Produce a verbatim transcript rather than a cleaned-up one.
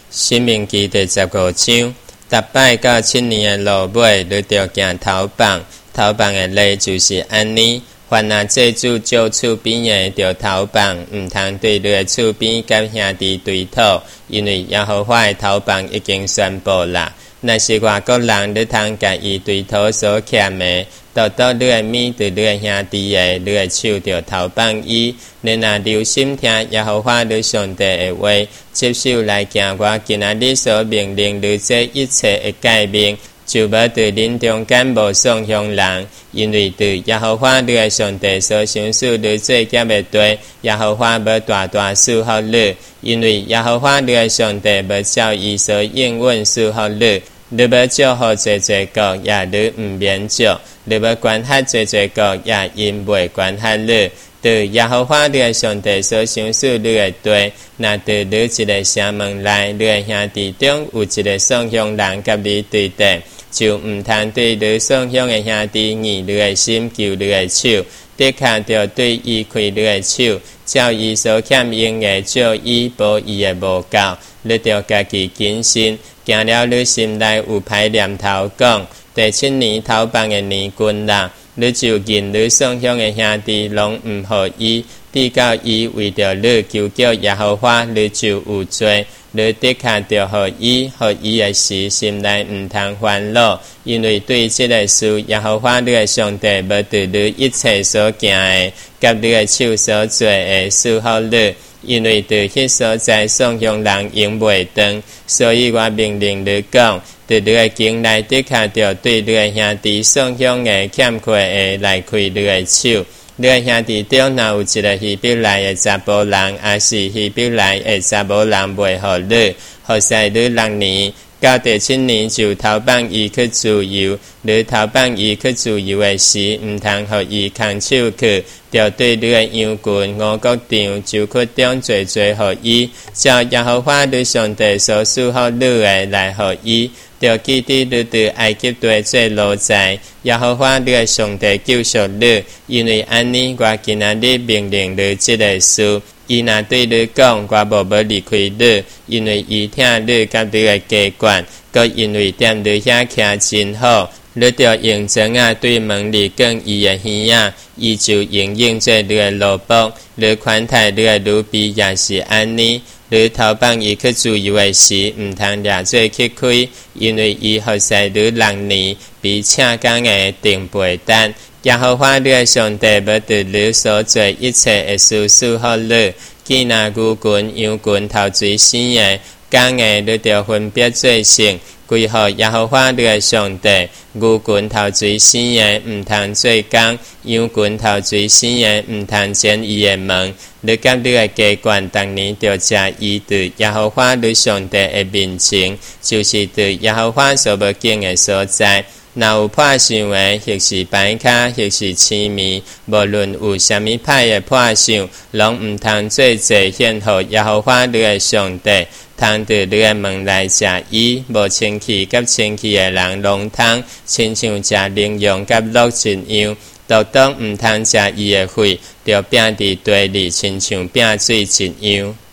申命记第十五章，逐摆到七年的路尾，你着行头棒，头棒的例就是安尼。凡那祭主借厝边的，着头棒，毋通对你的厝边甲兄弟对讨，因为耶和华的头棒已经宣布啦。若是外国人，你通甲伊对讨所欠的，倒倒你的面对你的兄弟的，你的手着头棒伊。你若留心听耶和华你上帝的话，接受来行我今仔日所命令你这一切的诫命，就无对恁中间无相向人，因为对耶和华你的上帝所想事你做孽的地，耶和华无大大赐福你，因为耶和华你的上帝无照伊所应允赐福你。你要祝福侪侪国，也你毋免祝；你要管辖侪侪国，也因袂管辖你。对耶和华你的上帝所想事你的地，若对你一个城门内，你的兄弟中有一个相向人甲你对敌，就毋通对你相向的兄弟硬你的心，救你的手，的确着对伊开你的手，照伊所欠用的，照伊保伊的无够，你着家己谨慎。行了你心内有歹念头，讲第七年头棒的年君啦，你就认你相向的兄弟，拢毋互伊，比较伊为着你求救耶和华，你就有罪。你的确着互伊，互伊的时心内毋通烦恼，因为对这个事，耶和华你的上帝无对你一切所行的，甲你的手所做的赐福你。因为对迄所在相向人用袂当，所以我命令你讲，对你的经内的确着对你的兄弟相向的欠缺的来开你的手。你的兄弟中若有一个希伯来的查甫人，也是希伯来的查某人袂互你，互使你六年。到第七年就投放伊去自由，你投放伊去自由的时，毋通互伊空手去，着对你的羊群、五谷场、酒曲中做做互伊，照耶和华你上帝所赐予你的来互伊，着记得你对埃及地做奴才，耶和华你的上帝救赎你，因为安尼我今仔日命令你这个事。伊若对你讲，我无要离开你，因为伊听你甲你的家管，佮因为踮你遐徛真好，你着用针啊对门里讲伊的耳仔，伊就应用做你的萝卜，你款待你的奴婢也是安尼。你投放伊去自由的时，毋通掠做去开，因为伊互使你六年比请工的定倍单。耶和华你的上帝要对你所做一切的事赐福你，既那牛群、羊群头水生的，工的你着分别做成，归乎耶和华你的上帝。牛群头水生的毋通做工，羊群头水生的毋通剪伊的毛。你甲你的家管逐年着食伊对耶和华你上帝的面前，就是对耶和华所要敬的所在。若有破相的，或是歹卡，或是痴迷，无论有啥物歹的破相，拢毋通做祭献予耶和华你的上帝。通对你的门来食伊，无清气甲清气的人拢通，亲像食羚羊甲鹿一样。独独毋通食伊的血，着摒伫地里，亲像摒水一样。